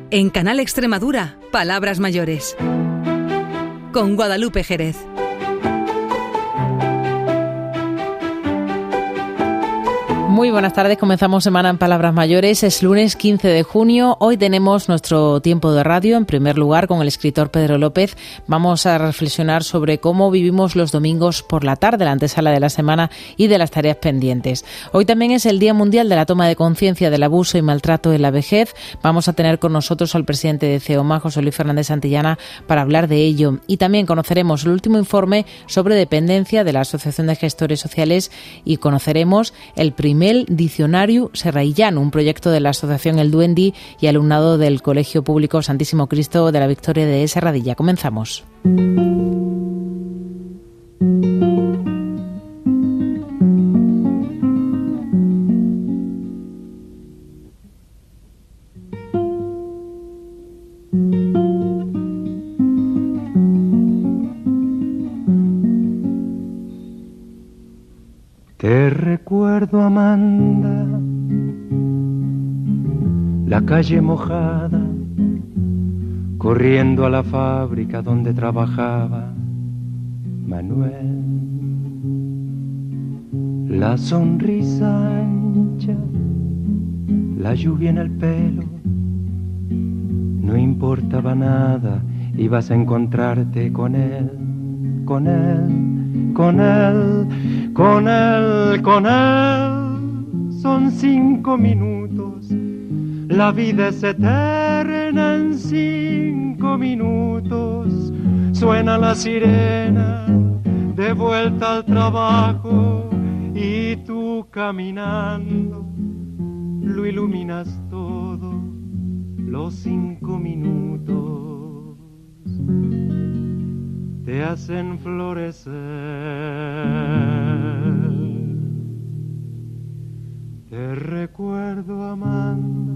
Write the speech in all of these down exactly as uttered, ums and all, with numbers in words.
En Canal Extremadura, Palabras Mayores. Con Guadalupe Jerez. Muy buenas tardes, comenzamos semana en Palabras Mayores, es lunes quince de junio, hoy tenemos nuestro tiempo de radio, en primer lugar con el escritor Pedro López, vamos a reflexionar sobre cómo vivimos los domingos por la tarde, la antesala de la semana y de las tareas pendientes. Hoy también es el Día Mundial de la Toma de Conciencia del Abuso y Maltrato en la Vejez, vamos a tener con nosotros al presidente de CEOMA, José Luis Fernández Santillana, para hablar de ello, y también conoceremos el último informe sobre dependencia de la Asociación de Gestores Sociales y conoceremos el primer el Diccionario Serraillano, un proyecto de la Asociación El Duendi y alumnado del Colegio Público Santísimo Cristo de la Victoria de Serradilla. Comenzamos. Te recuerdo, Amanda, la calle mojada, corriendo a la fábrica donde trabajaba Manuel. La sonrisa ancha, la lluvia en el pelo, no importaba nada, ibas a encontrarte con él, con él, con él. Con él, con él, son cinco minutos, la vida es eterna en cinco minutos, suena la sirena, de vuelta al trabajo, y tú caminando, lo iluminas todo, los cinco minutos te hacen florecer. Te recuerdo, Amanda,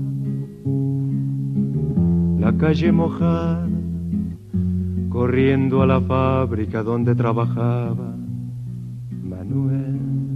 la calle mojada, corriendo a la fábrica donde trabajaba Manuel.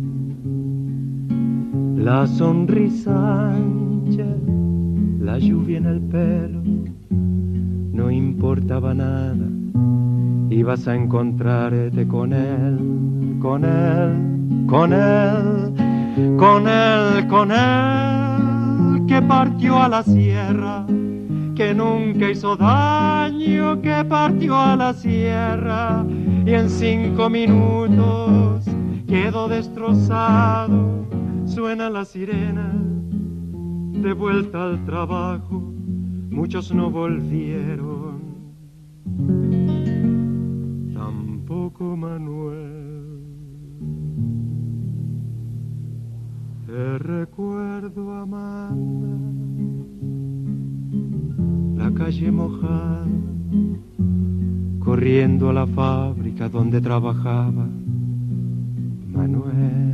La sonrisa ancha, la lluvia en el pelo, no importaba nada, ibas a encontrarte con él, con él, con él, con él, con él, que partió a la sierra, que nunca hizo daño, que partió a la sierra, y en cinco minutos quedó destrozado, suena la sirena, de vuelta al trabajo, muchos no volvieron. Tampoco Manuel. Te recuerdo, Amanda, la calle mojada, corriendo a la fábrica donde trabajaba Manuel.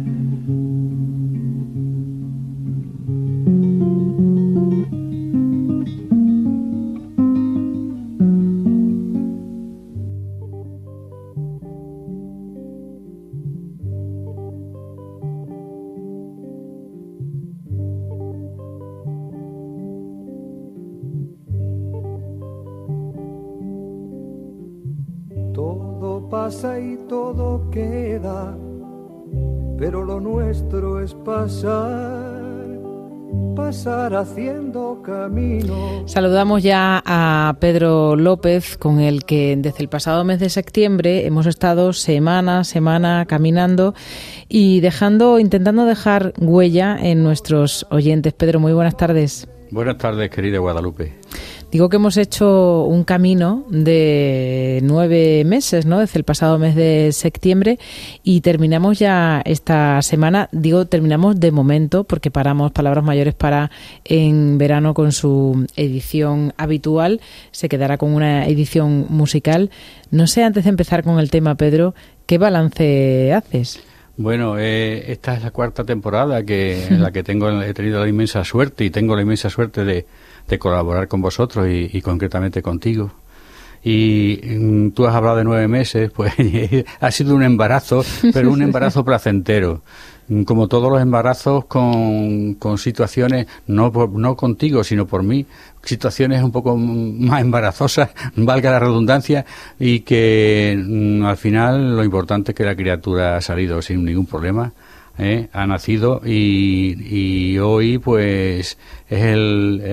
Pasa y todo queda, pero lo nuestro es pasar, pasar haciendo camino. Saludamos ya a Pedro López, con el que desde el pasado mes de septiembre hemos estado semana a semana caminando y dejando, intentando dejar huella en nuestros oyentes. Pedro, muy buenas tardes. Buenas tardes, querida Guadalupe. Digo que hemos hecho un camino de nueve meses, ¿no? Desde el pasado mes de septiembre, y terminamos ya esta semana. Digo, terminamos de momento porque paramos Palabras Mayores para en verano con su edición habitual. Se quedará con una edición musical. No sé, antes de empezar con el tema, Pedro, ¿qué balance haces? Bueno, eh, esta es la cuarta temporada que en la que tengo he tenido la inmensa suerte y tengo la inmensa suerte de, de colaborar con vosotros y, y concretamente contigo. Y mm, tú has hablado de nueve meses, pues ha sido un embarazo, pero un embarazo placentero. como todos los embarazos, con, con situaciones, no por, no contigo, sino por mí, situaciones un poco más embarazosas, valga la redundancia, y que mm, al final lo importante es que la criatura ha salido sin ningún problema, ¿eh? Ha nacido y, y hoy pues es el,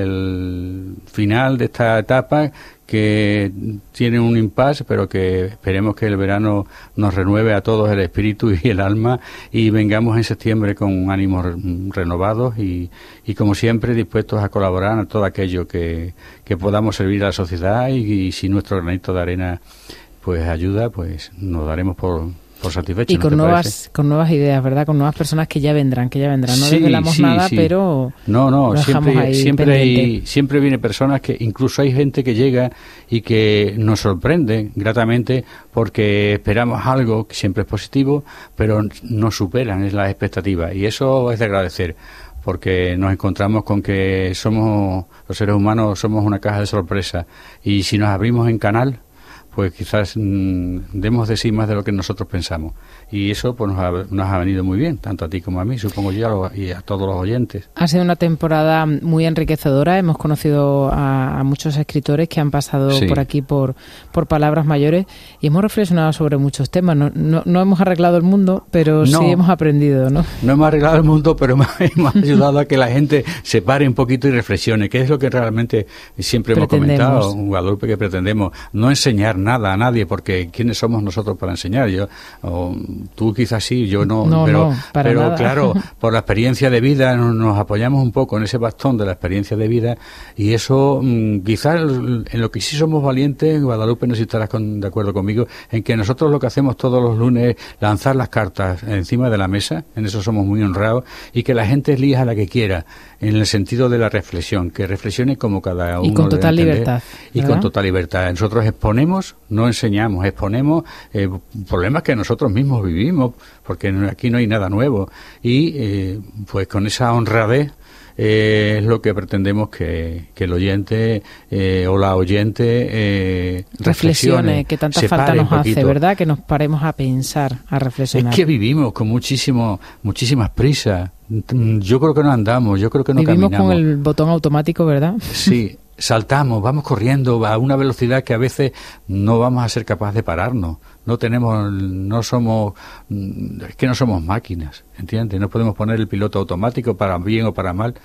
el final de esta etapa que tiene un impasse, pero que esperemos que el verano nos renueve a todos el espíritu y el alma y vengamos en septiembre con ánimos renovados y, y como siempre dispuestos a colaborar en todo aquello que, que podamos servir a la sociedad y, y si nuestro granito de arena pues ayuda, pues nos daremos por... por satisfecho. Y con ¿no nuevas parece? con nuevas ideas, ¿verdad? Con nuevas personas que ya vendrán, que ya vendrán. No Sí, desvelamos sí, nada, sí. pero no, no, lo dejamos siempre, ahí siempre hay, pendiente. siempre viene personas que incluso hay gente que llega y que nos sorprende gratamente porque esperamos algo que siempre es positivo, pero nos superan es las expectativas y eso es de agradecer. Porque nos encontramos con que somos los seres humanos somos una caja de sorpresa y si nos abrimos en canal pues quizás mmm, demos de sí más de lo que nosotros pensamos. Y eso pues nos ha, nos ha venido muy bien, tanto a ti como a mí, supongo yo, a los, y a todos los oyentes. Ha sido una temporada muy enriquecedora. Hemos conocido a, a muchos escritores que han pasado Sí. por aquí por, por Palabras Mayores y hemos reflexionado sobre muchos temas. No, no, no hemos arreglado el mundo, pero No. sí hemos aprendido, ¿no? No hemos arreglado el mundo, pero hemos ayudado a que la gente se pare un poquito y reflexione, que es lo que realmente siempre hemos Pretendemos. comentado, Guadalupe, que pretendemos. No enseñar nada a nadie, porque ¿quiénes somos nosotros para enseñar? Yo, o, tú quizás sí, yo no, No, pero, no, para pero nada. claro, por la experiencia de vida nos, nos apoyamos un poco en ese bastón de la experiencia de vida y eso mmm, quizás en lo que sí somos valientes, Guadalupe, no sé si estarás con, de acuerdo conmigo, en que nosotros lo que hacemos todos los lunes es lanzar las cartas encima de la mesa, en eso somos muy honrados, y que la gente elija la que quiera, en el sentido de la reflexión, que reflexione como cada uno Y con debe total entender, libertad, y ¿verdad? con total libertad. Nosotros exponemos, no enseñamos, exponemos eh, problemas que nosotros mismos vivimos, porque no- aquí no hay nada nuevo, y eh, pues con esa honradez eh, es lo que pretendemos que, que el oyente eh, o la oyente eh, reflexione, Reflexione, que tanta se falta pare un nos hace, poquito. ¿verdad? Que nos paremos a pensar, a reflexionar. Es que vivimos con muchísimo, muchísimas prisas. Mm, Yo creo que no andamos, yo creo que no Vivimos caminamos. con el botón automático, ¿verdad? Sí, saltamos, vamos corriendo a una velocidad que a veces no vamos a ser capaces de pararnos. No tenemos, no somos, mm, es que no somos máquinas, ¿entiendes? No podemos poner el piloto automático para bien o para mal.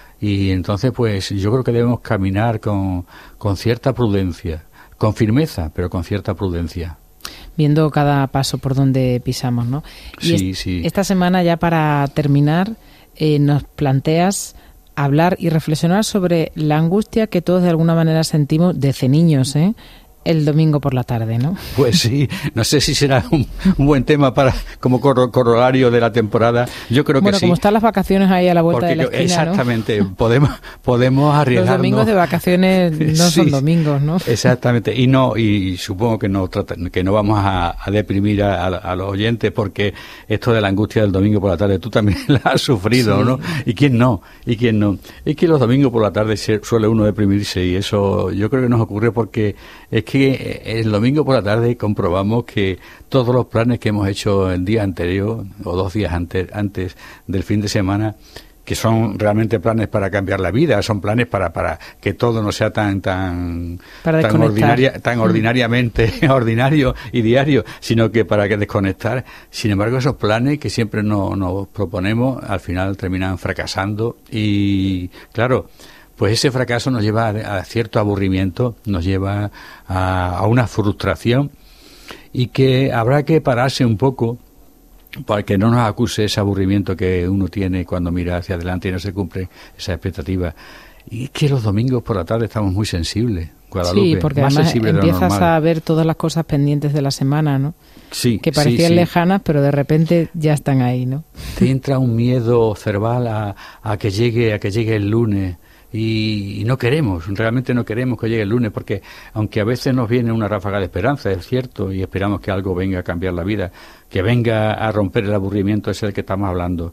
Y entonces, pues, yo creo que debemos caminar con, con cierta prudencia, con firmeza, pero con cierta prudencia. Viendo cada paso por donde pisamos, ¿no? Y Sí, es- sí. Esta semana, ya para terminar, eh, nos planteas hablar y reflexionar sobre la angustia que todos de alguna manera sentimos desde niños, ¿eh? El domingo por la tarde, ¿no? Pues sí, no sé si será un, un buen tema para como corro- corolario de la temporada. Yo creo Bueno, que sí. como están las vacaciones ahí a la vuelta Porque de la yo- esquina, ¿no? exactamente, podemos podemos Los arriesgarnos. domingos de vacaciones no son Sí, domingos, ¿no? Exactamente, y no y supongo que no trata- que no vamos a, a deprimir a, a- a los oyentes porque esto de la angustia del domingo por la tarde tú también la has sufrido, Sí. ¿no? Y quién no, y quién no. Es que los domingos por la tarde se- suele uno deprimirse y eso yo creo que nos ocurre porque es que el domingo por la tarde comprobamos que todos los planes que hemos hecho el día anterior o dos días antes antes del fin de semana, que son realmente planes para cambiar la vida, son planes para para que todo no sea tan tan Para tan desconectar. ordinaria, tan ordinariamente ordinario y diario, sino que para que desconectar. Sin embargo, esos planes que siempre nos, nos proponemos al final terminan fracasando y claro, pues ese fracaso nos lleva a, a cierto aburrimiento, nos lleva a, a una frustración y que habrá que pararse un poco para que no nos acuse ese aburrimiento que uno tiene cuando mira hacia adelante y no se cumple esa expectativa. Y es que los domingos por la tarde estamos muy sensibles, Guadalupe, Sí, porque más además sensibles de lo empiezas normal. a ver todas las cosas pendientes de la semana, ¿no? Sí, Que sí, parecían sí. lejanas, pero de repente ya están ahí, ¿no? Te entra un miedo cerval a, a que llegue a que llegue el lunes y, y no queremos, realmente no queremos que llegue el lunes porque aunque a veces nos viene una ráfaga de esperanza, es cierto, y esperamos que algo venga a cambiar la vida, que venga a romper el aburrimiento ese del que estamos hablando,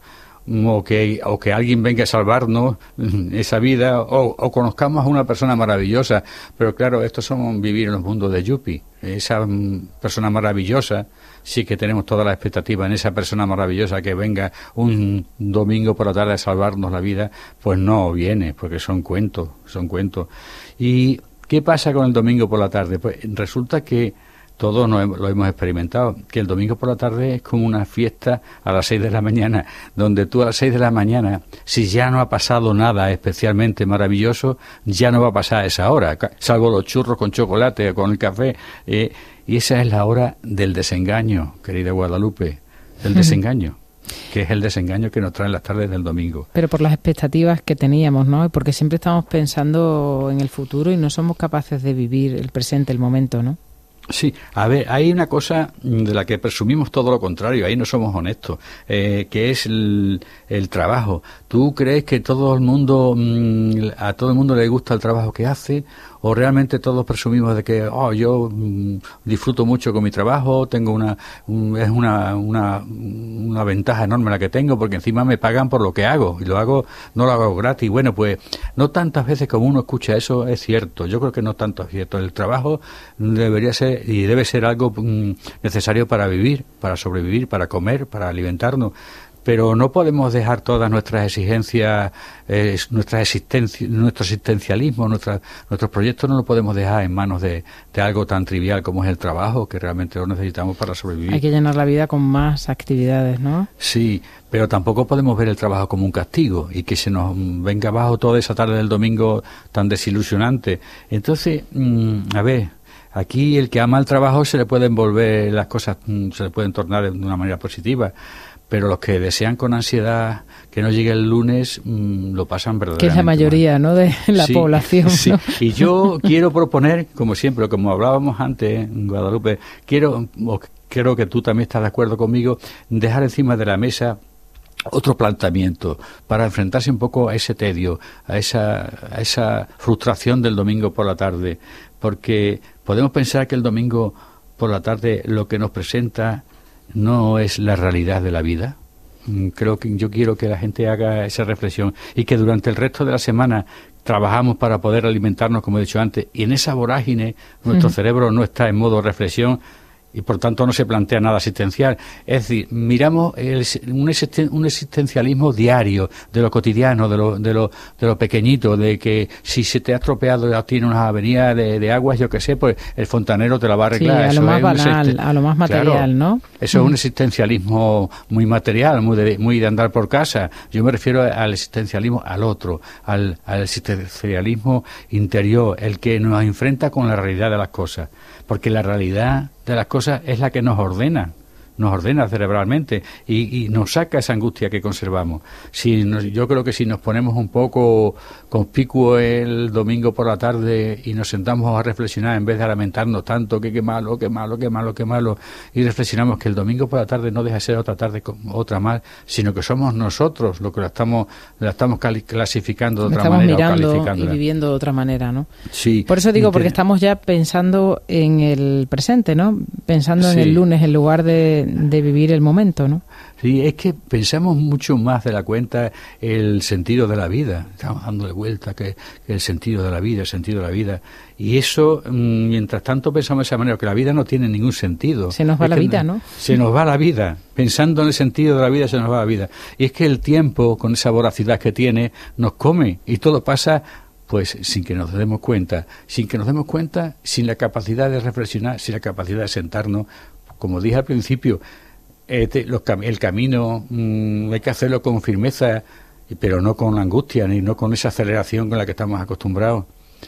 o que, o que alguien venga a salvarnos esa vida, o, o conozcamos a una persona maravillosa. Pero claro, esto somos vivir en los mundos de Yupi. Esa mm, persona maravillosa, sí que tenemos toda la expectativa en esa persona maravillosa que venga un domingo por la tarde a salvarnos la vida, pues no viene, porque son cuentos, son cuentos. ¿Y qué pasa con el domingo por la tarde? Pues resulta que todos no lo hemos experimentado, que el domingo por la tarde es como una fiesta a las seis de la mañana, donde tú a las seis de la mañana, si ya no ha pasado nada especialmente maravilloso, ya no va a pasar a esa hora, salvo los churros con chocolate o con el café, eh, y esa es la hora del desengaño, querida Guadalupe, el desengaño, que es el desengaño que nos traen las tardes del domingo. Pero por las expectativas que teníamos, ¿no? Porque siempre estamos pensando en el futuro y no somos capaces de vivir el presente, el momento, ¿no? Sí, a ver, hay una cosa de la que presumimos todo lo contrario, ahí no somos honestos, eh, que es el, el trabajo. ¿Tú crees que todo el mundo, mmm, a todo el mundo le gusta el trabajo que hace? ¿O realmente todos presumimos de que, oh, yo mmm, disfruto mucho con mi trabajo, tengo una, un, es una, una, una ventaja enorme la que tengo, porque encima me pagan por lo que hago, y lo hago, no lo hago gratis? Bueno, pues, no tantas veces como uno escucha eso es cierto, yo creo que no tanto es cierto. El trabajo debería ser, y debe ser algo mmm, necesario para vivir, para sobrevivir, para comer, para alimentarnos. Pero no podemos dejar todas nuestras exigencias, eh, nuestra existencia, nuestro existencialismo, nuestra, nuestros proyectos no los podemos dejar en manos de, de algo tan trivial como es el trabajo, que realmente lo necesitamos para sobrevivir. Hay que llenar la vida con más actividades, ¿no? Sí, pero tampoco podemos ver el trabajo como un castigo y que se nos venga abajo toda esa tarde del domingo tan desilusionante. Entonces, mmm, a ver, aquí el que ama el trabajo se le pueden volver las cosas, se le pueden tornar de una manera positiva. Pero los que desean con ansiedad que no llegue el lunes, mmm, lo pasan verdaderamente que es la mayoría, mal, ¿no?, de la sí, población, sí. ¿no? Y yo quiero proponer, como siempre, como hablábamos antes en Guadalupe, quiero, o creo que tú también estás de acuerdo conmigo, dejar encima de la mesa otro planteamiento para enfrentarse un poco a ese tedio, a esa, a esa frustración del domingo por la tarde, porque podemos pensar que el domingo por la tarde lo que nos presenta no es la realidad de la vida. Creo que yo quiero que la gente haga esa reflexión y que durante el resto de la semana trabajamos para poder alimentarnos, como he dicho antes, y en esa vorágine nuestro uh-huh. cerebro no está en modo reflexión y por tanto no se plantea nada existencial. Es decir, miramos el, un, existen, un existencialismo diario, de lo cotidiano, de lo, de lo, de lo pequeñito, de que si se te ha estropeado, tiene una avenida de, de aguas, yo qué sé, pues el fontanero te la va a arreglar. Sí, a eso lo más es banal, existen... a lo más material, claro, ¿no? Eso mm. es un existencialismo muy material, muy de, muy de andar por casa. Yo me refiero al existencialismo al otro, al, al existencialismo interior, el que nos enfrenta con la realidad de las cosas. Porque la realidad de las cosas es la que nos ordena, nos ordena cerebralmente y, y nos saca esa angustia que conservamos. Si nos, yo creo que si nos ponemos un poco conspicuos el domingo por la tarde y nos sentamos a reflexionar en vez de lamentarnos tanto que qué malo, qué malo, qué malo, qué malo, y reflexionamos que el domingo por la tarde no deja de ser otra tarde otra más, sino que somos nosotros los que la estamos la estamos clasificando de otra estamos manera, mirando o calificándola y viviendo de otra manera, ¿no? Sí. Por eso digo, porque Ten... estamos ya pensando en el presente, ¿no? Pensando sí. en el lunes en lugar de de vivir el momento, ¿no? Sí, es que pensamos mucho más de la cuenta el sentido de la vida. Estamos dándole vuelta que, que el sentido de la vida, el sentido de la vida. Y eso, mientras tanto pensamos de esa manera, que la vida no tiene ningún sentido. Se nos va es la vida, no, ¿no? Se nos va la vida. Pensando en el sentido de la vida, se nos va la vida. Y es que el tiempo, con esa voracidad que tiene, nos come. Y todo pasa, pues, sin que nos demos cuenta. Sin que nos demos cuenta, sin la capacidad de reflexionar, sin la capacidad de sentarnos. Como dije al principio, eh, te, los, el camino mmm, hay que hacerlo con firmeza, pero no con angustia, ni no con esa aceleración con la que estamos acostumbrados.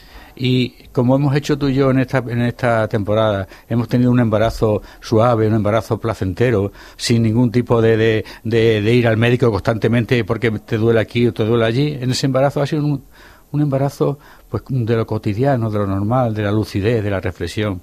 Y como hemos hecho tú y yo en esta, en esta temporada, hemos tenido un embarazo suave, un embarazo placentero, sin ningún tipo de, de, de, de ir al médico constantemente porque te duele aquí o te duele allí. En ese embarazo ha sido un, un embarazo pues de lo cotidiano, de lo normal, de la lucidez, de la reflexión.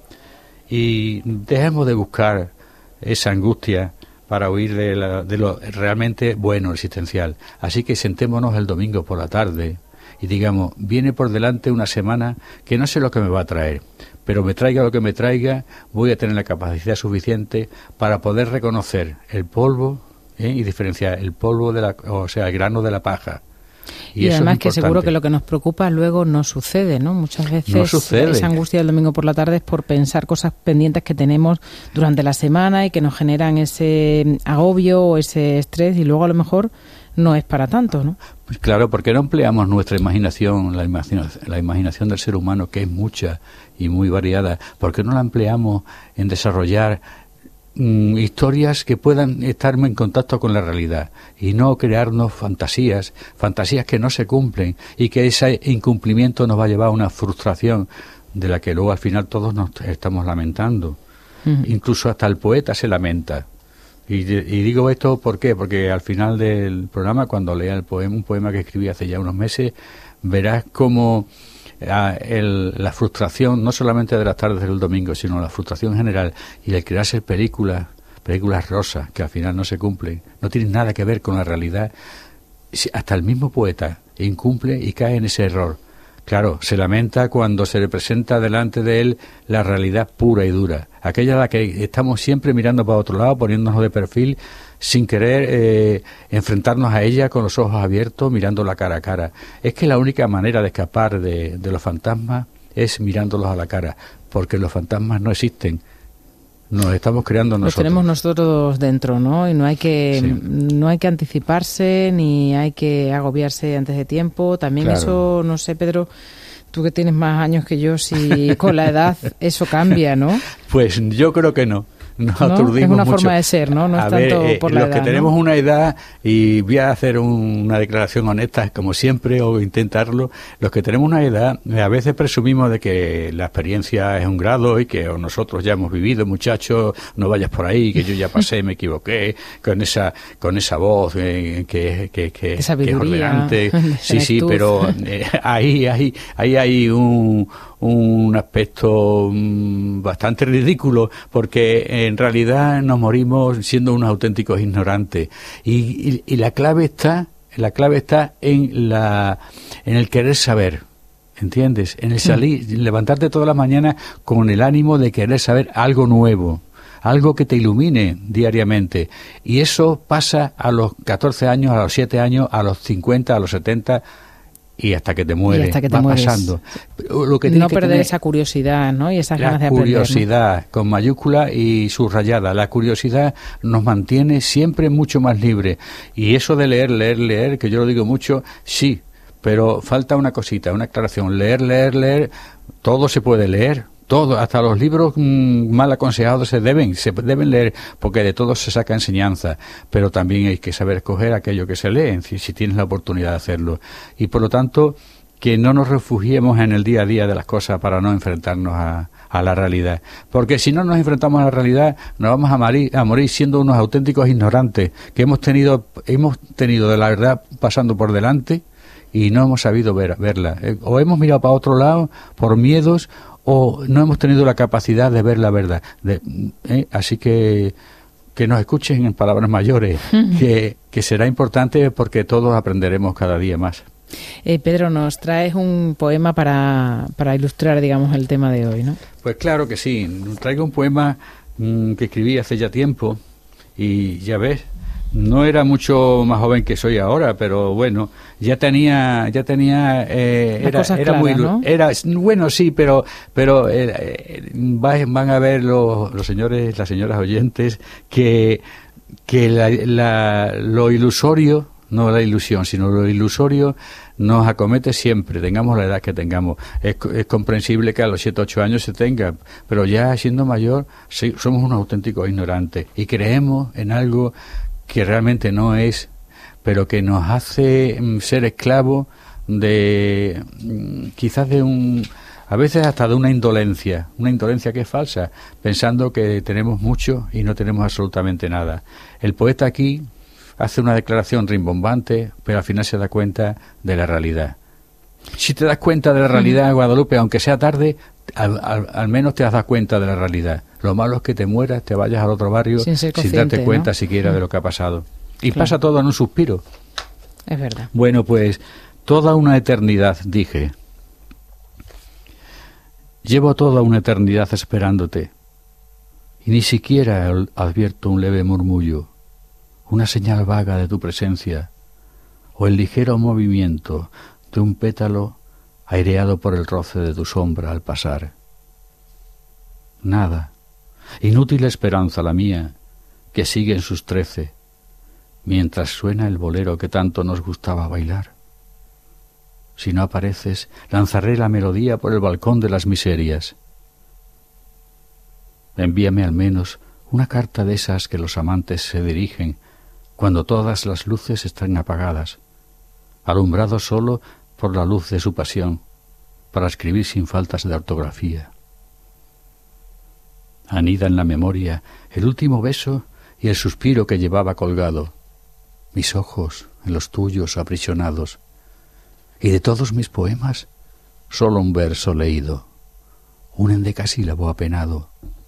Y dejemos de buscar esa angustia para huir de, la, de lo realmente bueno, existencial. Así que sentémonos el domingo por la tarde y digamos, viene por delante una semana que no sé lo que me va a traer, pero me traiga lo que me traiga, voy a tener la capacidad suficiente para poder reconocer el polvo ¿eh? Y diferenciar el polvo de la, o sea, el grano de la paja. Y, y además que seguro que lo que nos preocupa luego no sucede, ¿no? Muchas veces no sucede. Esa angustia del domingo por la tarde es por pensar cosas pendientes que tenemos durante la semana y que nos generan ese agobio o ese estrés y luego a lo mejor no es para tanto, ¿no? Pues claro, porque no empleamos nuestra imaginación, la imaginación, la imaginación del ser humano, que es mucha y muy variada, porque no la empleamos en desarrollar mm, historias que puedan estar en contacto con la realidad y no crearnos fantasías, fantasías que no se cumplen y que ese incumplimiento nos va a llevar a una frustración de la que luego al final todos nos estamos lamentando. Uh-huh. Incluso hasta el poeta se lamenta. Y, y digo esto ¿por qué? Porque al final del programa, cuando lea el poema, un poema que escribí hace ya unos meses, verás cómo eh, el, la frustración, no solamente de las tardes del domingo, sino la frustración general y el crearse películas, películas rosas, que al final no se cumplen, no tienen nada que ver con la realidad. Hasta el mismo poeta incumple y cae en ese error. Claro, se lamenta cuando se le presenta delante de él la realidad pura y dura, aquella a la que estamos siempre mirando para otro lado, poniéndonos de perfil, sin querer eh, enfrentarnos a ella con los ojos abiertos, mirándola cara a cara. Es que la única manera de escapar de, de los fantasmas es mirándolos a la cara, porque los fantasmas no existen. Nos estamos creando nosotros. Los tenemos nosotros dentro, ¿no? Y no hay que sí. no hay que anticiparse ni hay que agobiarse antes de tiempo. También claro. Eso, no sé, Pedro, tú que tienes más años que yo, si con la edad eso cambia, ¿no? Pues yo creo que no. Nos ¿No? aturdimos es una mucho. forma de ser, ¿no? No es a tanto ver, eh, por la los edad. que tenemos ¿no? una edad, y voy a hacer un, una declaración honesta, como siempre, o intentarlo, los que tenemos una edad, a veces presumimos de que la experiencia es un grado y que nosotros ya hemos vivido, muchachos, no vayas por ahí, que yo ya pasé, me equivoqué, con esa con esa voz eh, que, que, que, esa que es ordenante. Sí, sí, pero eh, ahí, ahí, ahí hay un... un aspecto mmm, bastante ridículo, porque en realidad nos morimos siendo unos auténticos ignorantes y, y, y la clave está la clave está en la en el querer saber, ¿entiendes? En el salir, sí. Levantarte todas las mañanas con el ánimo de querer saber algo nuevo, algo que te ilumine diariamente, y eso pasa a los catorce años, a los siete años, a los cincuenta, a los setenta y hasta que te mueres, hasta que te va mueres. pasando. Lo que no que perder tener, esa curiosidad, ¿no? Y esas la ganas de aprender. La curiosidad, ¿no? Con mayúscula y subrayada. La curiosidad nos mantiene siempre mucho más libres. Y eso de leer, leer, leer, que yo lo digo mucho, sí, pero falta una cosita, una aclaración. Leer, leer, leer, todo se puede leer. Todo, hasta los libros mmm, mal aconsejados se deben, se deben leer, porque de todo se saca enseñanza, pero también hay que saber escoger aquello que se lee, si, si tienes la oportunidad de hacerlo. Y por lo tanto, que no nos refugiemos en el día a día de las cosas para no enfrentarnos a, a la realidad. Porque si no nos enfrentamos a la realidad, nos vamos a morir, a morir siendo unos auténticos ignorantes, que hemos tenido, hemos tenido de la verdad pasando por delante y no hemos sabido ver, verla. O hemos mirado para otro lado por miedos, o no hemos tenido la capacidad de ver la verdad. De, ¿eh? Así que que nos escuchen en palabras mayores, uh-huh. que, que será importante porque todos aprenderemos cada día más. Eh, Pedro, nos traes un poema para, para ilustrar, digamos, el tema de hoy, ¿no? Pues claro que sí. Traigo un poema mmm, que escribí hace ya tiempo y ya ves, no era mucho más joven que soy ahora, pero bueno, ya tenía, ya tenía, eh, era, era clara, muy, ¿no? era, bueno, sí, pero, pero eh, eh, van a ver los, los señores, las señoras oyentes, que, que la, la, lo ilusorio, no la ilusión, sino lo ilusorio nos acomete siempre, tengamos la edad que tengamos. Es, es comprensible que a los siete, ocho años se tenga, pero ya siendo mayor, sí, somos unos auténticos ignorantes y creemos en algo que realmente no es, pero que nos hace ser esclavos de, quizás de un, a veces hasta de una indolencia, una indolencia que es falsa, pensando que tenemos mucho y no tenemos absolutamente nada. El poeta aquí hace una declaración rimbombante, pero al final se da cuenta de la realidad. Si te das cuenta de la realidad, Guadalupe, aunque sea tarde, al, al, al menos te has dado cuenta de la realidad. Lo malo es que te mueras, te vayas al otro barrio sin, sin darte cuenta, ¿no? Siquiera de lo que ha pasado. Y claro. Pasa todo en un suspiro. Es verdad. Bueno, pues toda una eternidad, dije. Llevo toda una eternidad esperándote. Y ni siquiera advierto un leve murmullo, una señal vaga de tu presencia, o el ligero movimiento de un pétalo aireado por el roce de tu sombra al pasar. Nada, inútil esperanza la mía, que sigue en sus trece, mientras suena el bolero que tanto nos gustaba bailar. Si no apareces, lanzaré la melodía por el balcón de las miserias. Envíame al menos una carta de esas que los amantes se dirigen cuando todas las luces están apagadas, alumbrado solo por la luz de su pasión, para escribir sin faltas de ortografía. Anida en la memoria el último beso y el suspiro que llevaba colgado, mis ojos en los tuyos aprisionados, y de todos mis poemas solo un verso leído, un endecasílabo apenado.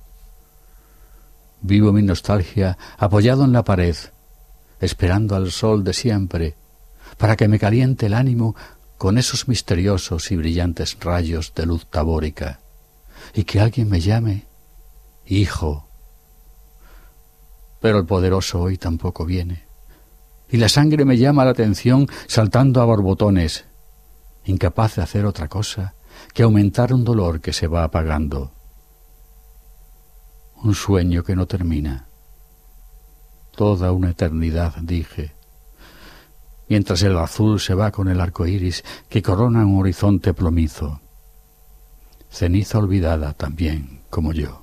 Vivo mi nostalgia apoyado en la pared, esperando al sol de siempre, para que me caliente el ánimo con esos misteriosos y brillantes rayos de luz tabórica, y que alguien me llame hijo. Pero el poderoso hoy tampoco viene, y la sangre me llama la atención saltando a borbotones, incapaz de hacer otra cosa que aumentar un dolor que se va apagando. Un sueño que no termina. Toda una eternidad, dije, mientras el azul se va con el arco iris que corona un horizonte plomizo. Ceniza olvidada también, como yo.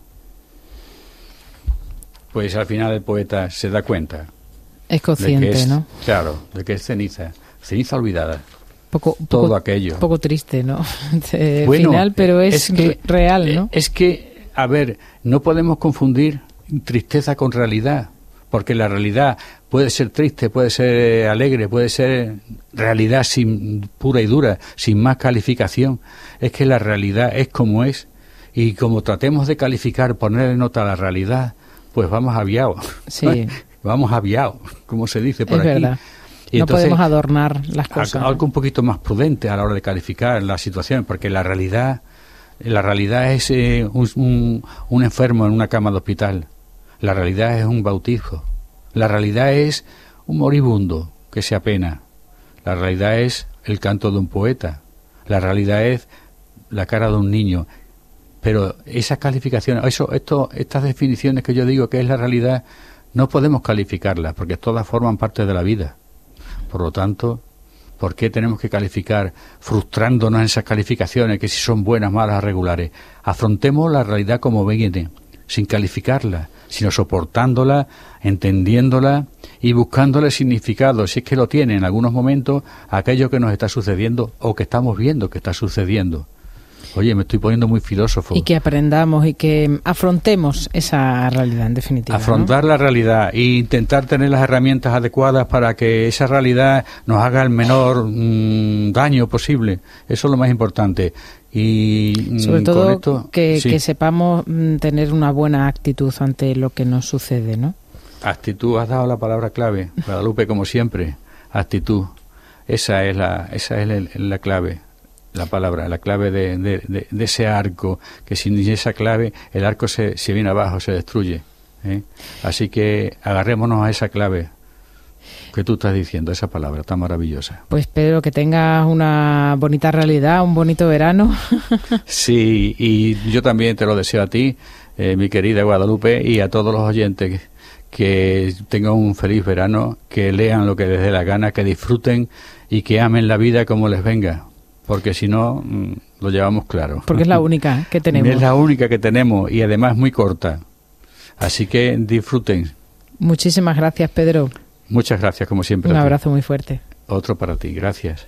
Pues al final el poeta se da cuenta. Es consciente, de que es, ¿no? Claro, de que es ceniza, ceniza olvidada. Poco, todo poco, aquello. Un poco triste, ¿no? El bueno, final, pero es, es que, real, ¿no? Es que, a ver, no podemos confundir tristeza con realidad, porque la realidad puede ser triste, puede ser alegre, puede ser realidad sin pura y dura, sin más calificación. Es que la realidad es como es, y como tratemos de calificar, ponerle nota a la realidad, pues vamos aviados. Sí. Vamos aviados, como se dice por es aquí. Verdad. Y no entonces, podemos adornar las cosas. Algo un poquito más prudente a la hora de calificar la situación, porque la realidad, la realidad es eh, un, un, un enfermo en una cama de hospital. La realidad es un bautizo. La realidad es un moribundo que se apena. La realidad es el canto de un poeta. La realidad es la cara de un niño. Pero esas calificaciones, eso, esto, estas definiciones que yo digo que es la realidad, no podemos calificarlas, porque todas forman parte de la vida. Por lo tanto, ¿por qué tenemos que calificar frustrándonos en esas calificaciones, que si son buenas, malas, regulares? Afrontemos la realidad como viene, sin calificarla, sino soportándola, entendiéndola y buscándole significado, si es que lo tiene en algunos momentos, a aquello que nos está sucediendo o que estamos viendo que está sucediendo. Oye, me estoy poniendo muy filósofo. Y que aprendamos y que afrontemos esa realidad, en definitiva. Afrontar, ¿no?, la realidad e intentar tener las herramientas adecuadas para que esa realidad nos haga el menor mmm, daño posible. Eso es lo más importante. Y sobre todo con esto, que, sí. que sepamos mmm, tener una buena actitud ante lo que nos sucede, ¿no? Actitud, has dado la palabra clave, Guadalupe, como siempre. Actitud. Esa es la, esa es la, la clave. La palabra, la clave de, de, de, de ese arco, que sin esa clave el arco se, se viene abajo, se destruye, ¿eh? Así que agarrémonos a esa clave que tú estás diciendo, esa palabra tan maravillosa. Pues Pedro, que tengas una bonita realidad, un bonito verano. Sí, y yo también te lo deseo a ti, eh, mi querida Guadalupe, y a todos los oyentes, que, que tengan un feliz verano, que lean lo que les dé la gana, que disfruten y que amen la vida como les venga. Porque si no, lo llevamos claro. Porque es la única que tenemos. Es la única que tenemos y además muy corta. Así que disfruten. Muchísimas gracias, Pedro. Muchas gracias, como siempre. Un abrazo muy fuerte. Otro para ti, gracias.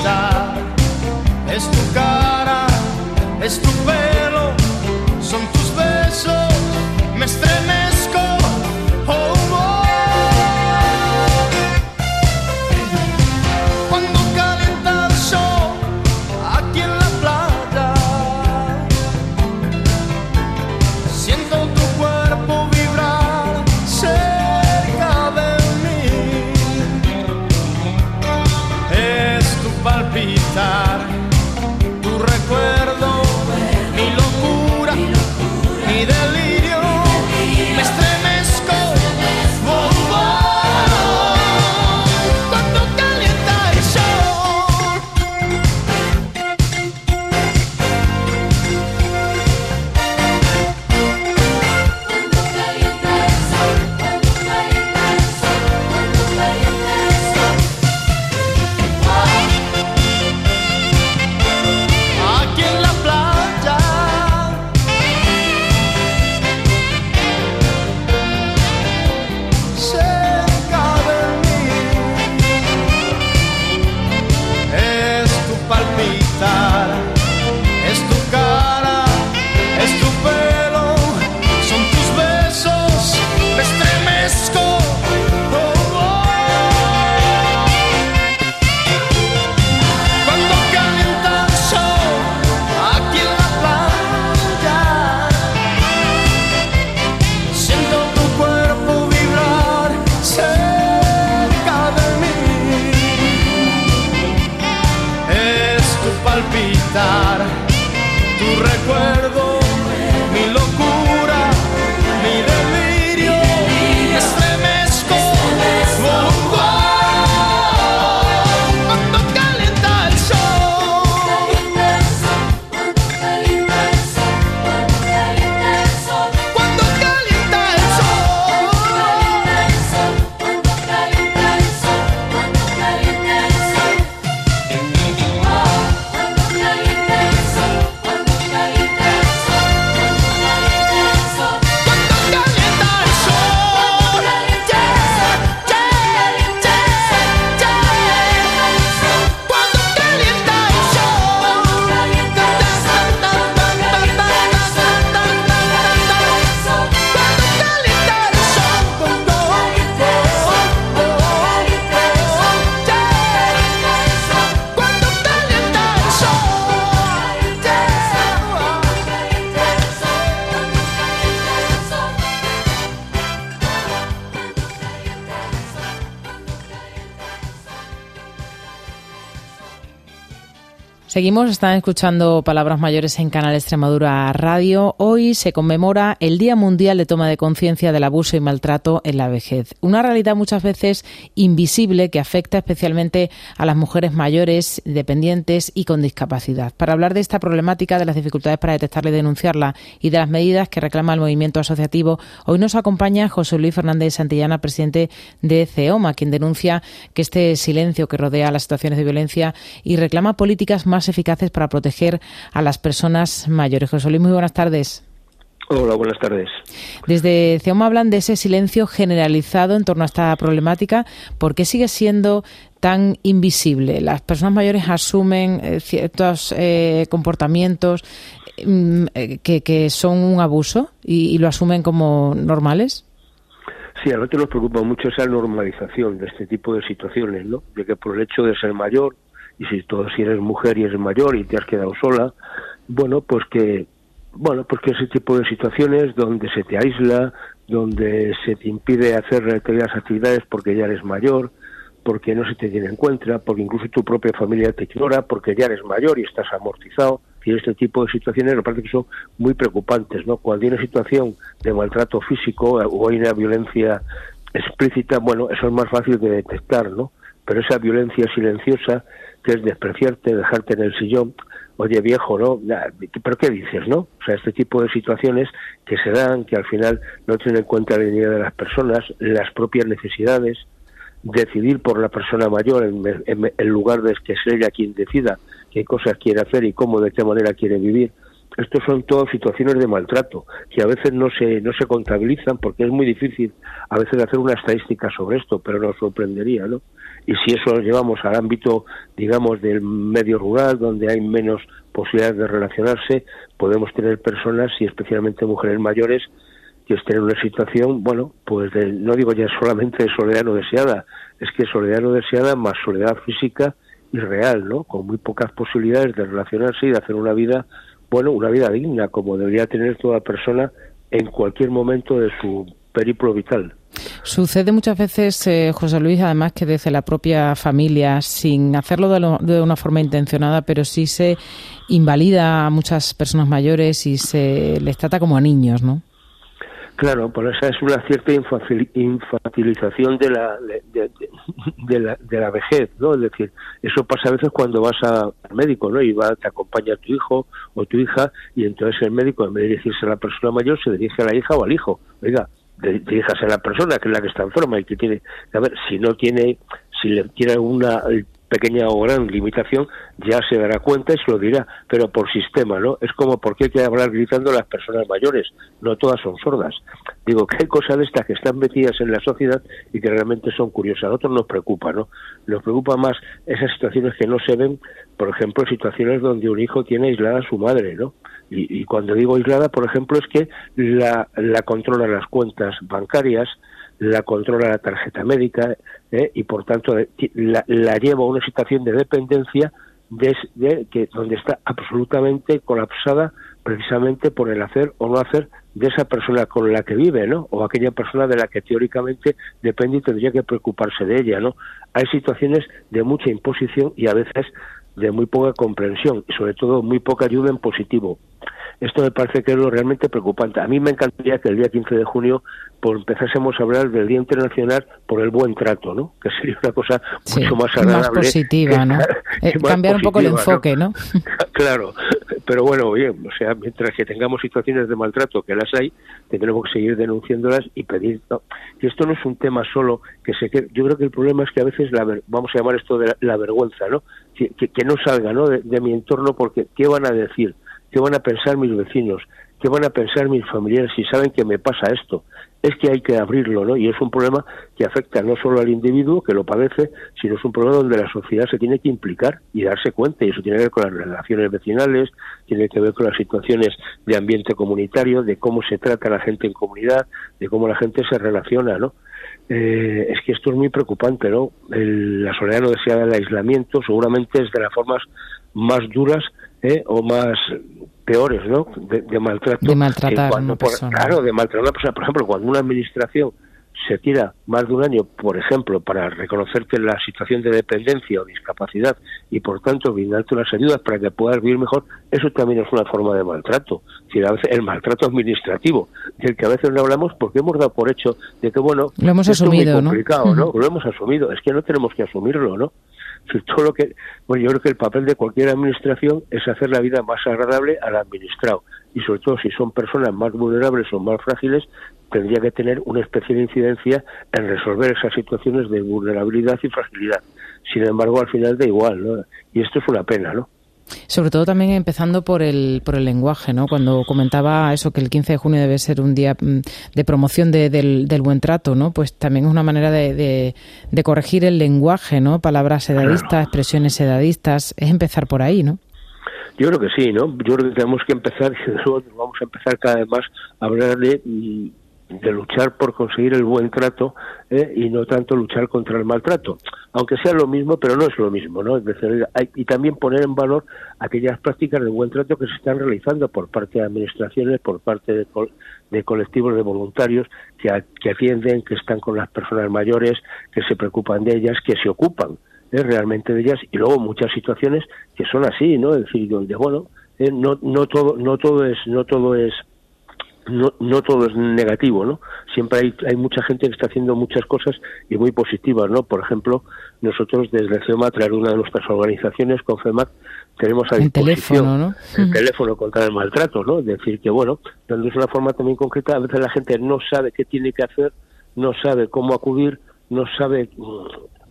palpitar. Es tu cara, es tu pelo, son tus besos, me estremezco. Oh, oh. Cuando calienta el sol aquí en la playa, siento tu cuerpo vibrar cerca de mí. Es tu palpitar, tu recuerdo, mi locura, mi delirio, me estremezco. Oh, oh. Cuando calienta el sol. Aquí en la playa, cerca de mí, es tu palpitar, es tu cara, es tu pelo, son tus besos, me estremezco. Oh, oh. Cuando calienta el sol aquí en la playa, siento tu cuerpo vibrar cerca de mí. Es tu palpitar, tu recuerdo, mi locura, mi delirio, me estremezco. Oh, oh. Cuando calienta el sol. Cuando calienta el sol. Cuando calienta el sol. Yeah, yeah, yeah, yeah. Cuando calienta el sol. Seguimos, están escuchando Palabras Mayores en Canal Extremadura Radio. Hoy se conmemora el Día Mundial de Toma de Conciencia del Abuso y Maltrato en la Vejez. Una realidad muchas veces invisible que afecta especialmente a las mujeres mayores, dependientes y con discapacidad. Para hablar de esta problemática, de las dificultades para detectarla y denunciarla y de las medidas que reclama el movimiento asociativo, hoy nos acompaña José Luis Fernández Santillana, presidente de CEOMA, quien denuncia que este silencio que rodea las situaciones de violencia y reclama políticas más eficaces para proteger a las personas mayores. José Luis, muy buenas tardes. Hola, buenas tardes. Desde CEOMA hablan de ese silencio generalizado en torno a esta problemática. ¿Por qué sigue siendo tan invisible? Las personas mayores asumen eh, ciertos eh, comportamientos eh, que, que son un abuso y, y lo asumen como normales. Sí, a nosotros nos preocupa mucho esa normalización de este tipo de situaciones, ¿no? De que por el hecho de ser mayor, y si todo si eres mujer y eres mayor y te has quedado sola, bueno, pues que bueno, pues que ese tipo de situaciones donde se te aísla, donde se te impide hacer determinadas actividades porque ya eres mayor, porque no se te tiene en cuenta, porque incluso tu propia familia te ignora, porque ya eres mayor y estás amortizado. Y este tipo de situaciones me parece que son muy preocupantes, ¿no? Cuando hay una situación de maltrato físico o hay una violencia explícita, bueno, eso es más fácil de detectar, ¿no? Pero esa violencia silenciosa, que es despreciarte, dejarte en el sillón, oye viejo, ¿no? ¿Pero qué dices, no? O sea, este tipo de situaciones que se dan, que al final no tienen en cuenta la dignidad de las personas, las propias necesidades, decidir por la persona mayor en, en, en lugar de que sea ella quien decida qué cosas quiere hacer y cómo, de qué manera quiere vivir. Estos son todas situaciones de maltrato que a veces no se no se contabilizan porque es muy difícil a veces hacer una estadística sobre esto, pero nos sorprendería, ¿no? Y si eso lo llevamos al ámbito, digamos, del medio rural, donde hay menos posibilidades de relacionarse, podemos tener personas, y especialmente mujeres mayores, que estén en una situación, bueno, pues de, no digo ya solamente de soledad no deseada, es que soledad no deseada más soledad física y real, ¿no? Con muy pocas posibilidades de relacionarse y de hacer una vida, bueno, una vida digna, como debería tener toda persona en cualquier momento de su periplo vital. Sucede muchas veces, eh, José Luis, además que desde la propia familia, sin hacerlo de, lo, de una forma intencionada, pero sí se invalida a muchas personas mayores y se les trata como a niños, ¿no? Claro, pues esa es una cierta infantilización de la de, de, de la de la vejez, ¿no? Es decir, eso pasa a veces cuando vas a, al médico, ¿no? Y va, te acompaña tu hijo o tu hija, y entonces el médico, en vez de dirigirse a la persona mayor, se dirige a la hija o al hijo. Oiga, diríjase a la persona que es la que está enferma y que tiene, a ver, si no tiene, si le tiene alguna pequeña o gran limitación, ya se dará cuenta y se lo dirá, pero por sistema, ¿no? Es como porque hay que hablar gritando a las personas mayores, no todas son sordas. Digo que hay cosas de estas que están metidas en la sociedad y que realmente son curiosas. A nosotros nos preocupa, ¿no? Nos preocupa más esas situaciones que no se ven, por ejemplo, situaciones donde un hijo tiene aislada a su madre, ¿no? Y, y cuando digo aislada, por ejemplo, es que la, la controla las cuentas bancarias, la controla la tarjeta médica, ¿eh? Y por tanto la, la lleva a una situación de dependencia de, de que donde está absolutamente colapsada precisamente por el hacer o no hacer de esa persona con la que vive, ¿no? O aquella persona de la que teóricamente depende y tendría que preocuparse de ella, ¿no? Hay situaciones de mucha imposición y a veces de muy poca comprensión y sobre todo muy poca ayuda en positivo. Esto me parece que es lo realmente preocupante. A mí me encantaría que el día quince de junio pues, empezásemos a hablar del Día Internacional por el buen trato, ¿no? Que sería una cosa sí, mucho más agradable. Más positiva, ¿no? eh, más cambiar positiva, un poco el enfoque, ¿no? ¿no? Claro, pero bueno, bien, o sea, mientras que tengamos situaciones de maltrato, que las hay, tendremos que seguir denunciándolas y pedir... ¿no? Y esto no es un tema solo que se quede... Yo creo que el problema es que a veces, la ver... vamos a llamar esto de la, la vergüenza, ¿no? Que, que, que no salga, ¿no? De, de mi entorno, porque ¿qué van a decir? ¿Qué van a pensar mis vecinos? ¿Qué van a pensar mis familiares si saben que me pasa esto? Es que hay que abrirlo, ¿no? Y es un problema que afecta no solo al individuo que lo padece, sino es un problema donde la sociedad se tiene que implicar y darse cuenta. Y eso tiene que ver con las relaciones vecinales, tiene que ver con las situaciones de ambiente comunitario, de cómo se trata a la gente en comunidad, de cómo la gente se relaciona, ¿no? Eh, es que esto es muy preocupante, ¿no? El, la soledad no deseada, el aislamiento, seguramente es de las formas más duras ¿eh? o más peores, ¿no? De, de maltrato. De maltratar cuando, a una persona. Por, claro, de maltratar a una persona. Por ejemplo, cuando una administración se tira más de un año, por ejemplo, para reconocerte la situación de dependencia o discapacidad y, por tanto, brindarte unas ayudas para que puedas vivir mejor, eso también es una forma de maltrato. Es decir, a veces el maltrato administrativo, del que a veces no hablamos porque hemos dado por hecho de que, bueno, lo hemos esto asumido, es muy complicado, ¿no? Uh-huh. Lo hemos asumido. Es que no tenemos que asumirlo, ¿no? Todo lo que, bueno, yo creo que el papel de cualquier administración es hacer la vida más agradable al administrado y sobre todo si son personas más vulnerables o más frágiles tendría que tener una especial incidencia en resolver esas situaciones de vulnerabilidad y fragilidad. Sin embargo, al final da igual, ¿no? Y esto es una pena, ¿no? Sobre todo también empezando por el por el lenguaje, ¿no? Cuando comentaba eso, que el quince de junio debe ser un día de promoción de, del, del buen trato, ¿no? Pues también es una manera de, de, de corregir el lenguaje, ¿no? Palabras edadistas, expresiones edadistas, es empezar por ahí, ¿no? Yo creo que sí, ¿no? Yo creo que tenemos que empezar, y luego vamos a empezar cada vez más a hablar de... de luchar por conseguir el buen trato ¿eh? y no tanto luchar contra el maltrato, aunque sea lo mismo, pero no es lo mismo, ¿no? Es decir, hay, y también poner en valor aquellas prácticas de buen trato que se están realizando por parte de administraciones, por parte de, col- de colectivos de voluntarios que, a, que atienden, que están con las personas mayores, que se preocupan de ellas, que se ocupan ¿eh? realmente de ellas, y luego muchas situaciones que son así, ¿no? Es decir, donde, bueno, eh, no, no todo, no todo es, no todo es No, no todo es negativo, ¿no? Siempre hay, hay mucha gente que está haciendo muchas cosas y muy positivas, ¿no? Por ejemplo, nosotros desde CEMA, a través de una de nuestras organizaciones, con FEMAC, tenemos a disposición el teléfono, ¿no? el teléfono contra el maltrato, ¿no? Es decir, que bueno, donde es una forma también concreta, a veces la gente no sabe qué tiene que hacer, no sabe cómo acudir, no sabe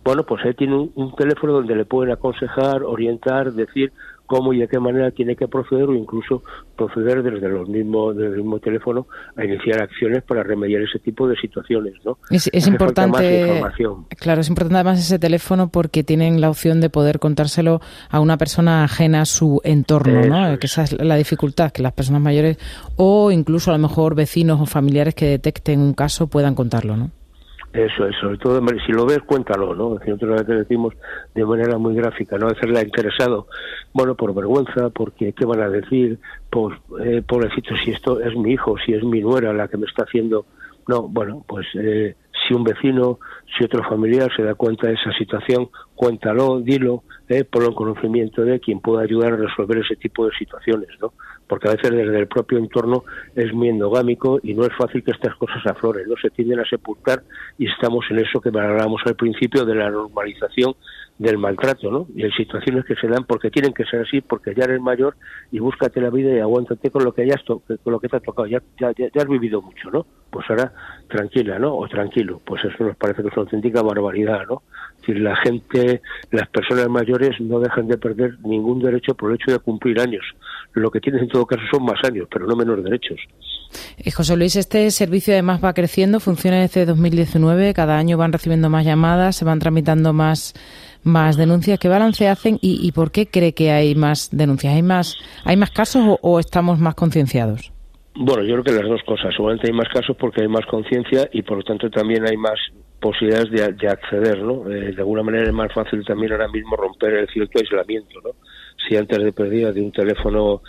bueno, pues él tiene un, un teléfono donde le pueden aconsejar, orientar, decir cómo y de qué manera tiene que proceder, o incluso proceder desde los mismos desde el mismo teléfono a iniciar acciones para remediar ese tipo de situaciones, ¿no? Es, es importante, claro, es importante además ese teléfono porque tienen la opción de poder contárselo a una persona ajena a su entorno, Eso ¿no? Es. Que esa es la dificultad, que las personas mayores o incluso a lo mejor vecinos o familiares que detecten un caso puedan contarlo, ¿no? Eso es, sobre todo, si lo ves, cuéntalo, ¿no? Nosotros te decimos de manera muy gráfica, no hacerla interesado, bueno, por vergüenza, porque ¿qué van a decir? Pues, eh, pobrecito, si esto es mi hijo, si es mi nuera la que me está haciendo... No, bueno, pues eh, si un vecino, si otro familiar se da cuenta de esa situación, cuéntalo, dilo, eh, ponlo en conocimiento de quien pueda ayudar a resolver ese tipo de situaciones, ¿no? Porque a veces desde el propio entorno es muy endogámico y no es fácil que estas cosas afloren, ¿no? Se tienden a sepultar y estamos en eso que hablábamos al principio de la normalización del maltrato, ¿no? Y hay situaciones que se dan porque tienen que ser así, porque ya eres mayor y búscate la vida y aguántate con lo que hayas to- con lo que te ha tocado, ya, ya, ya, ya has vivido mucho, ¿no? Pues ahora tranquila, ¿no? O tranquilo, pues eso nos parece que es una auténtica barbaridad, ¿no? Es decir, la gente, las personas mayores no dejan de perder ningún derecho por el hecho de cumplir años. Lo que tienen en todo caso son más años, pero no menos derechos. Eh, José Luis, este servicio además va creciendo, funciona desde dos mil diecinueve, cada año van recibiendo más llamadas, se van tramitando más más denuncias. ¿Qué balance hacen y, y por qué cree que hay más denuncias? ¿Hay más hay más casos o, o estamos más concienciados? Bueno, yo creo que las dos cosas. Seguramente hay más casos porque hay más conciencia y por lo tanto también hay más posibilidades de, de acceder, ¿no? Eh, de alguna manera es más fácil también ahora mismo romper el cierto aislamiento, ¿no? Si antes dependía de un teléfono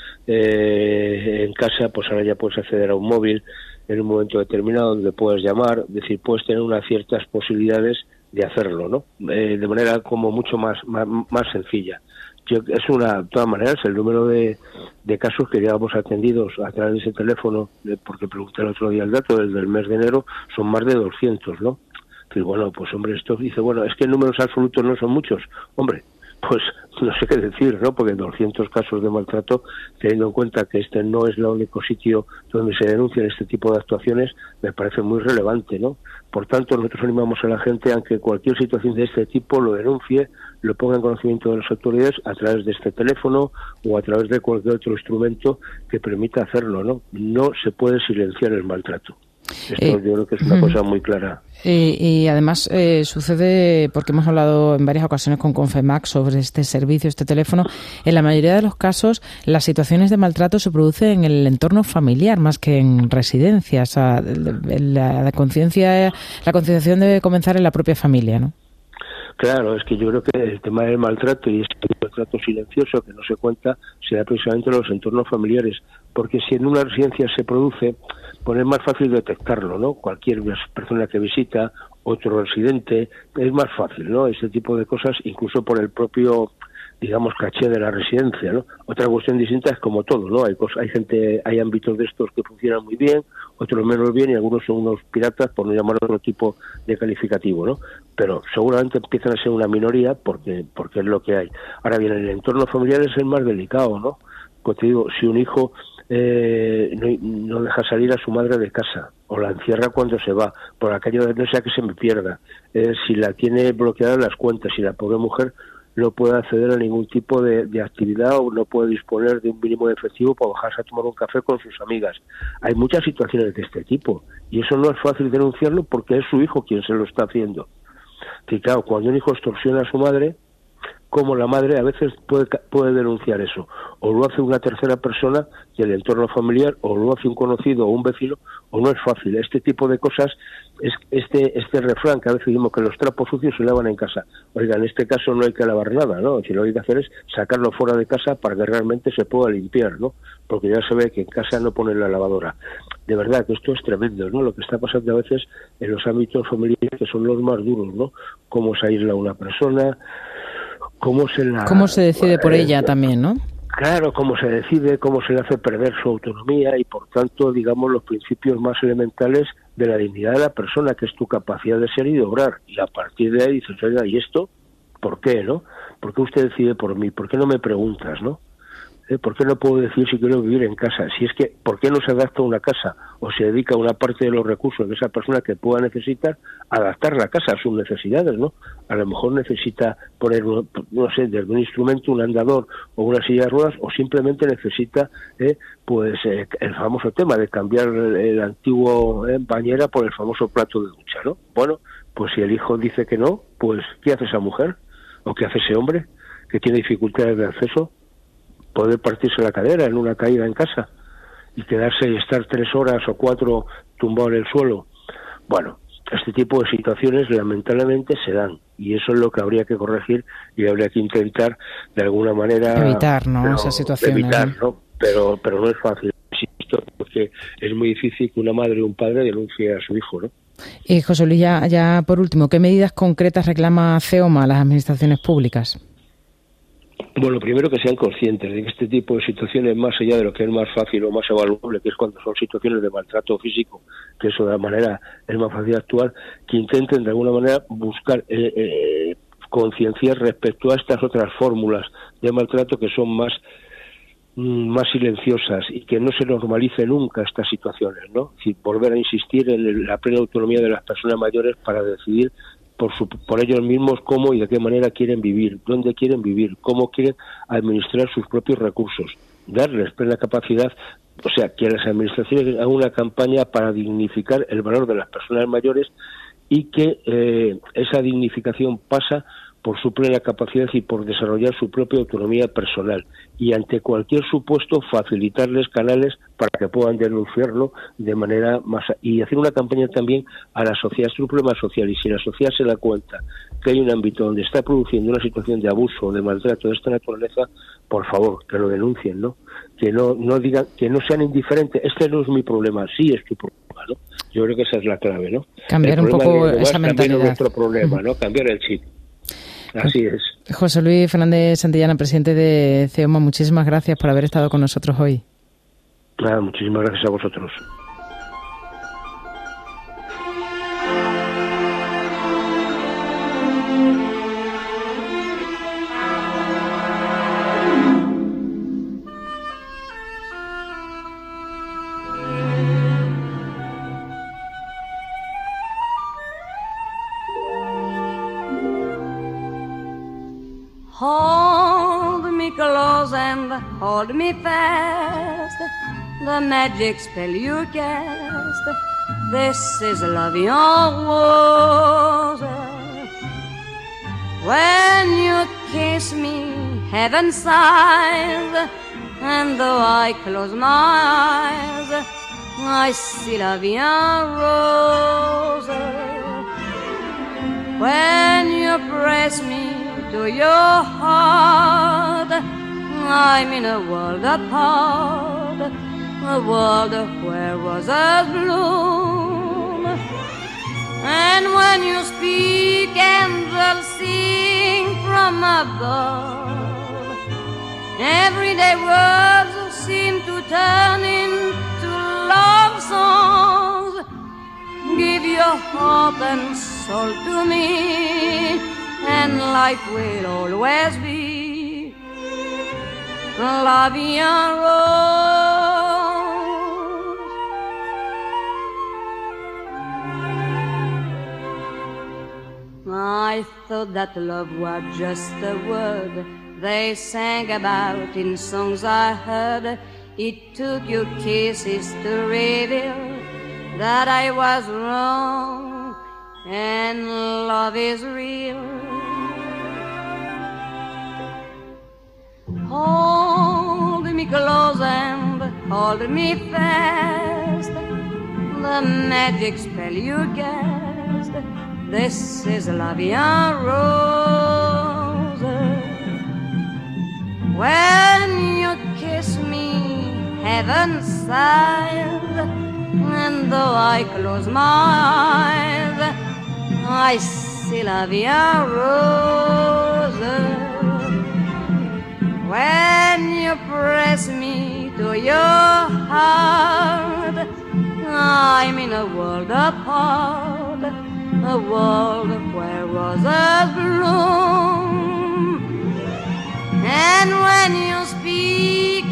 eh, en casa, pues ahora ya puedes acceder a un móvil en un momento determinado donde puedes llamar, es decir, puedes tener unas ciertas posibilidades de hacerlo, ¿no? Eh, de manera como mucho más más, más sencilla. Yo, es una, de todas maneras, el número de, de casos que llevamos atendidos a través de ese teléfono, eh, porque pregunté el otro día el dato, desde el mes de enero, son más de doscientos, ¿no? Y bueno, pues hombre, esto dice, bueno, es que números absolutos no son muchos. Hombre, pues no sé qué decir, ¿no? Porque doscientos casos de maltrato, teniendo en cuenta que este no es el único sitio donde se denuncian este tipo de actuaciones, me parece muy relevante, ¿no? Por tanto, nosotros animamos a la gente a que cualquier situación de este tipo lo denuncie, lo ponga en conocimiento de las autoridades a través de este teléfono o a través de cualquier otro instrumento que permita hacerlo, ¿no? No se puede silenciar el maltrato. Esto eh, yo creo que es una uh, cosa muy clara. Eh, y además eh, sucede, porque hemos hablado en varias ocasiones con Confemac sobre este servicio, este teléfono, en la mayoría de los casos las situaciones de maltrato se producen en el entorno familiar más que en residencias. O sea, la, la conciencia, la concienciación debe comenzar en la propia familia, ¿no? Claro, es que yo creo que el tema del maltrato y este maltrato silencioso que no se cuenta se da precisamente en los entornos familiares, porque si en una residencia se produce, pues es más fácil detectarlo, ¿no? Cualquier persona que visita, otro residente, es más fácil, ¿no? Ese tipo de cosas, incluso por el propio, digamos, caché de la residencia, ¿no? Otra cuestión distinta es como todo, ¿no? Hay cosas, hay gente, hay ámbitos de estos que funcionan muy bien, otros menos bien y algunos son unos piratas, por no llamar otro tipo de calificativo, ¿no? Pero seguramente empiezan a ser una minoría porque porque es lo que hay. Ahora bien, en el entorno familiar es el más delicado, ¿no? Pues te digo, si un hijo eh, no, no deja salir a su madre de casa o la encierra cuando se va, por aquello de no sea que se me pierda, eh, si la tiene bloqueadas las cuentas, si la pobre mujer no puede acceder a ningún tipo de, de actividad o no puede disponer de un mínimo de efectivo para bajarse a tomar un café con sus amigas. Hay muchas situaciones de este tipo y eso no es fácil denunciarlo porque es su hijo quien se lo está haciendo. Y claro, cuando un hijo extorsiona a su madre, como la madre a veces puede puede denunciar eso, o lo hace una tercera persona del entorno familiar, o lo hace un conocido o un vecino, o no es fácil. Este tipo de cosas, es este este refrán que a veces decimos que los trapos sucios se lavan en casa. Oiga, en este caso no hay que lavar nada, ¿no? Si lo que hay que hacer es sacarlo fuera de casa para que realmente se pueda limpiar, ¿no? Porque ya se ve que en casa no ponen la lavadora. De verdad que esto es tremendo, ¿no? Lo que está pasando a veces en los ámbitos familiares que son los más duros, ¿no? Cómo se aísla una persona, cómo se la cómo se decide por eh, ella también, ¿no? Claro, cómo se decide, cómo se le hace perder su autonomía y por tanto, digamos, los principios más elementales de la dignidad de la persona, que es tu capacidad de ser y de obrar. Y a partir de ahí dices, oiga, ¿y esto? ¿Por qué, no? ¿Por qué usted decide por mí? ¿Por qué no me preguntas, no? ¿Eh? ¿Por qué no puedo decir si quiero vivir en casa? Si es que, ¿por qué no se adapta una casa o se dedica una parte de los recursos de esa persona que pueda necesitar a adaptar la casa a sus necesidades, ¿no? A lo mejor necesita poner, no sé, desde un instrumento, un andador o una silla de ruedas, o simplemente necesita, eh, pues, eh, el famoso tema de cambiar el, el antiguo eh, bañera por el famoso plato de ducha, ¿no? Bueno, pues si el hijo dice que no, pues, ¿qué hace esa mujer? ¿O qué hace ese hombre que tiene dificultades de acceso? Poder partirse la cadera en una caída en casa y quedarse y estar tres horas o cuatro tumbado en el suelo. Bueno, este tipo de situaciones lamentablemente se dan, y eso es lo que habría que corregir y habría que intentar de alguna manera evitar, ¿no? Pero, Esas situaciones. Evitar, ¿no? Pero, pero no es fácil, insisto, porque es muy difícil que una madre o un padre denuncie a su hijo, ¿no? Y José Luis, ya, ya por último, ¿qué medidas concretas reclama CEOMA a las administraciones públicas? Bueno, primero que sean conscientes de que este tipo de situaciones, más allá de lo que es más fácil o más evaluable, que es cuando son situaciones de maltrato físico, que eso de la manera es más fácil actuar, que intenten de alguna manera buscar eh, eh, concienciar respecto a estas otras fórmulas de maltrato que son más más silenciosas, y que no se normalice nunca estas situaciones, ¿no? Es decir, volver a insistir en la plena autonomía de las personas mayores para decidir por, su, por ellos mismos cómo y de qué manera quieren vivir, dónde quieren vivir, cómo quieren administrar sus propios recursos, darles plena capacidad, o sea, que las administraciones hagan una campaña para dignificar el valor de las personas mayores, y que eh, esa dignificación pasa por su plena capacidad y por desarrollar su propia autonomía personal, y ante cualquier supuesto facilitarles canales para que puedan denunciarlo de manera más, y hacer una campaña también a la sociedad. Es un problema social, y si la sociedad se da cuenta que hay un ámbito donde está produciendo una situación de abuso o de maltrato de esta naturaleza, por favor, que lo denuncien, ¿no? Que no no digan, que no sean indiferentes. Este no es mi problema, sí es tu problema, ¿no? Yo creo que esa es la clave, ¿no? Cambiar un poco esa mentalidad. Cambiar nuestro problema, ¿no? Cambiar el chip. Así es. José Luis Fernández Santillana, presidente de CEOMA, muchísimas gracias por haber estado con nosotros hoy. Nada, muchísimas gracias a vosotros. Hold me close and hold me fast, the magic spell you cast, this is love your rose. When you kiss me, heaven sighs, and though I close my eyes, I see love your rose. When you press me to your heart, I'm in a world apart, a world where roses bloom. And when you speak, angels sing from above. Everyday words seem to turn into love songs. Give your heart and soul to me, and life will always be love your rose. I thought that love was just a word they sang about in songs I heard. It took your kisses to reveal that I was wrong and love is real. Hold me close and hold me fast, the magic spell you cast, this is love your rose. When you kiss me, heaven sighs, and though I close my eyes, I see love your rose. When you press me to your heart, I'm in a world apart, a world where roses bloom. And when you speak,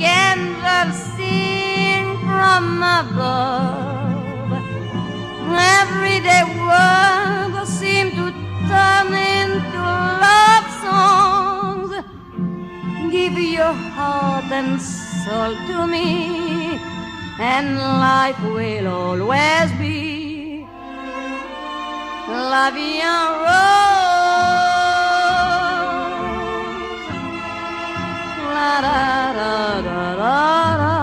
above. Everyday words seem to turn into love songs. Give your heart and soul to me, and life will always be la vie en rose. La da da da da da.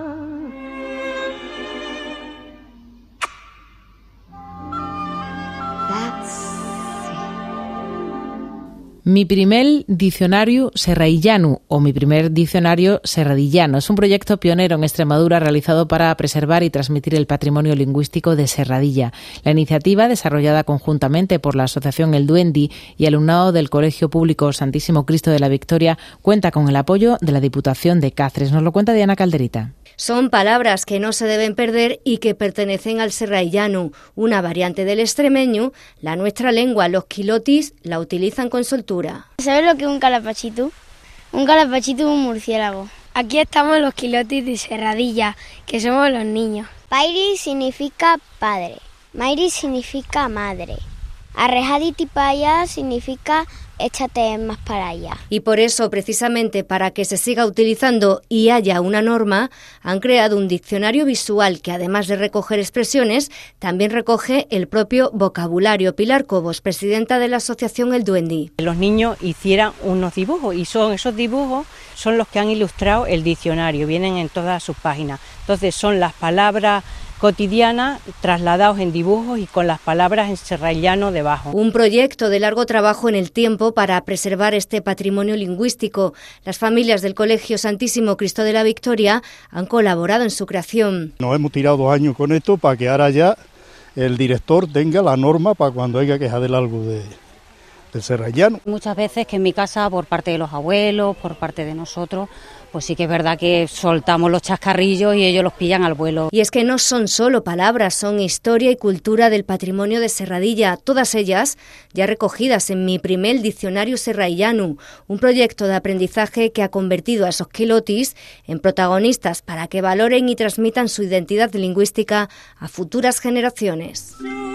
Mi primer diccionario serraillano o mi primer diccionario serradillano es un proyecto pionero en Extremadura realizado para preservar y transmitir el patrimonio lingüístico de Serradilla. La iniciativa, desarrollada conjuntamente por la Asociación El Duendi y alumnado del Colegio Público Santísimo Cristo de la Victoria, cuenta con el apoyo de la Diputación de Cáceres. Nos lo cuenta Diana Calderita. Son palabras que no se deben perder y que pertenecen al serraillano, una variante del extremeño. La nuestra lengua, los quilotis, la utilizan con soltura. ¿Sabes lo que es un calapachito? Un calapachito es un murciélago. Aquí estamos los quilotis de Serradilla, que somos los niños. Pairi significa padre, Mairi significa madre, Arrejaditipaya significa échate más para allá. Y por eso, precisamente para que se siga utilizando y haya una norma, han creado un diccionario visual que, además de recoger expresiones, también recoge el propio vocabulario. Pilar Cobos, presidenta de la Asociación El Duendi. Los niños hicieran unos dibujos y son esos dibujos son los que han ilustrado el diccionario, vienen en todas sus páginas. Entonces son las palabras cotidianas trasladados en dibujos y con las palabras en serrallano debajo. Un proyecto de largo trabajo en el tiempo para preservar este patrimonio lingüístico. Las familias del Colegio Santísimo Cristo de la Victoria han colaborado en su creación. Nos hemos tirado dos años con esto para que ahora ya el director tenga la norma para cuando haya que saber algo de, del serrallano. Muchas veces que en mi casa, por parte de los abuelos, por parte de nosotros, pues sí que es verdad que soltamos los chascarrillos y ellos los pillan al vuelo. Y es que no son solo palabras, son historia y cultura del patrimonio de Serradilla, todas ellas ya recogidas en Mi primer diccionario serrallano, un proyecto de aprendizaje que ha convertido a esos quilotis en protagonistas para que valoren y transmitan su identidad lingüística a futuras generaciones.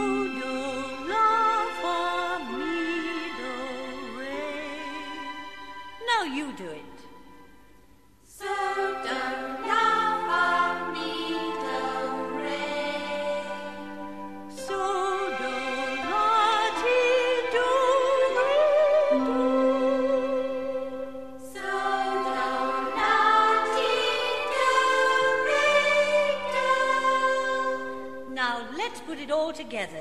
Put it all together.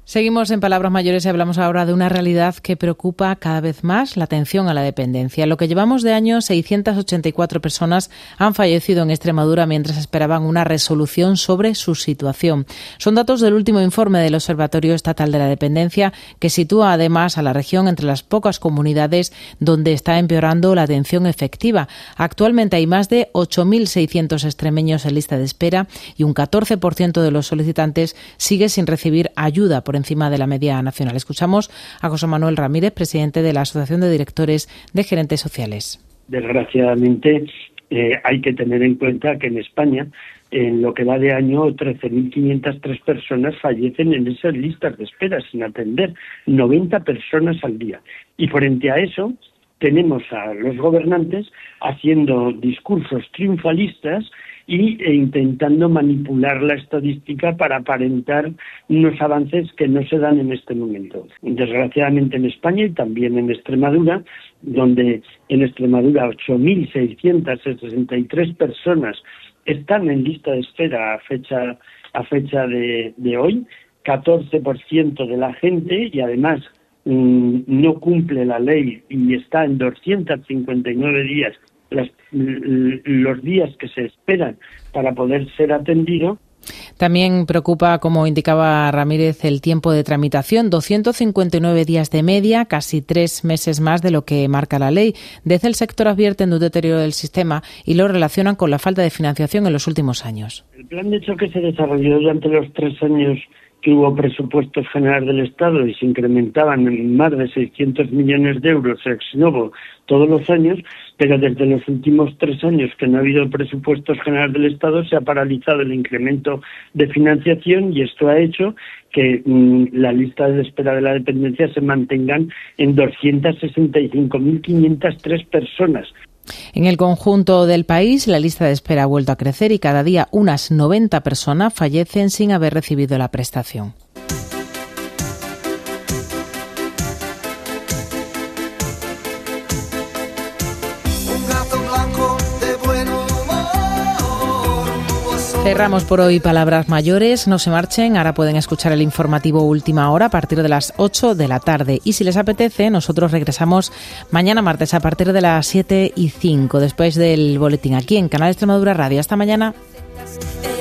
Seguimos en Palabras Mayores y hablamos ahora de una realidad que preocupa cada vez más, la atención a la dependencia. En lo que llevamos de año, seiscientas ochenta y cuatro personas han fallecido en Extremadura mientras esperaban una resolución sobre su situación. Son datos del último informe del Observatorio Estatal de la Dependencia, que sitúa además a la región entre las pocas comunidades donde está empeorando la atención efectiva. Actualmente hay más de ocho mil seiscientos extremeños en lista de espera y un catorce por ciento de los solicitantes sigue sin recibir ayuda por encima de la media nacional. Escuchamos a José Manuel Ramírez, presidente de la Asociación de Directores de Gerentes Sociales. Desgraciadamente, eh, hay que tener en cuenta que en España, en lo que va de año, trece mil quinientas tres personas fallecen en esas listas de espera sin atender, noventa personas al día. Y frente a eso, tenemos a los gobernantes haciendo discursos triunfalistas y e intentando manipular la estadística para aparentar unos avances que no se dan en este momento. Desgraciadamente en España y también en Extremadura, donde en Extremadura ocho mil seiscientas sesenta y tres personas están en lista de espera a fecha a fecha de, de hoy, catorce por ciento de la gente, y además mmm, no cumple la ley y está en doscientos cincuenta y nueve días Las, los días que se esperan para poder ser atendido. También preocupa, como indicaba Ramírez, el tiempo de tramitación, doscientos cincuenta y nueve días de media, casi tres meses más de lo que marca la ley. Desde el sector advierten de un deterioro del sistema y lo relacionan con la falta de financiación en los últimos años. El plan de choque se desarrolló durante los tres años que hubo presupuestos generales del Estado y se incrementaban en más de seiscientos millones de euros ex novo todos los años, pero desde los últimos tres años que no ha habido presupuestos generales del Estado se ha paralizado el incremento de financiación y esto ha hecho que mmm, la lista de espera de la dependencia se mantengan en doscientas sesenta y cinco mil quinientas tres personas. En el conjunto del país, la lista de espera ha vuelto a crecer y cada día unas noventa personas fallecen sin haber recibido la prestación. Cerramos por hoy Palabras Mayores. No se marchen, ahora pueden escuchar el informativo Última Hora a partir de las ocho de la tarde. Y si les apetece, nosotros regresamos mañana martes a partir de las siete y cinco, después del boletín aquí en Canal Extremadura Radio. Hasta mañana.